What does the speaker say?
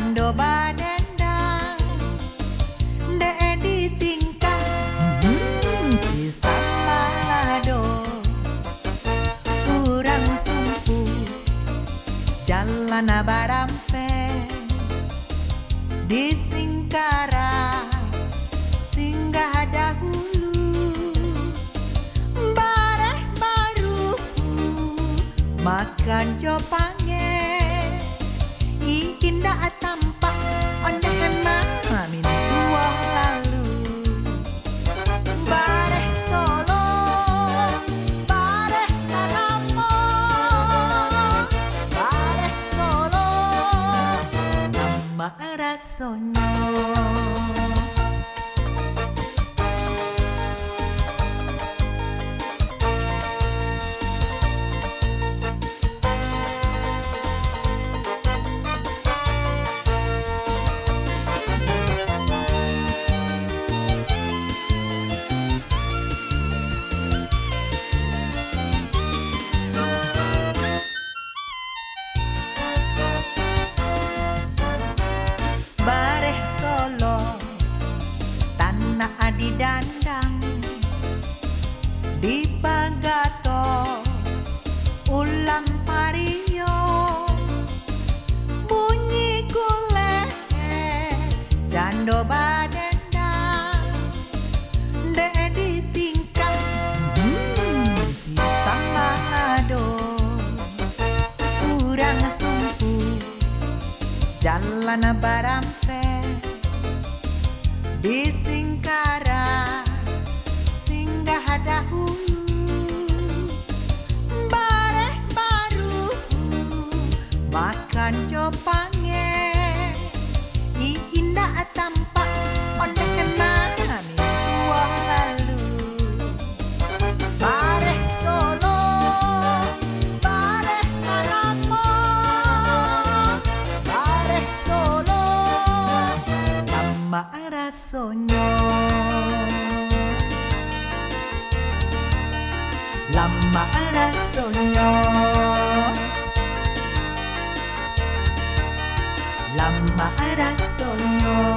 Cando badendang de di tingkah si samalado urang sumpu jalan barampe di Singkara singgah dahulu bareh baru makan copange indah tampak ondeh mami dua lalu bareh Solo bareh Karamo bareh Solo nama rasonyo. Bareh Solo tanah di dandang di Pagato ulang pario bunyi gule cando badendang de di tingkah si samalado urang sumpu jalan barampe di Singkara singgah dahulu bareh baru makan copange indah tampak ondeh mami dua lalu bareh Solo bareh Karamo bareh Solo nama rasonyo lama rasonyo lama rasonyo.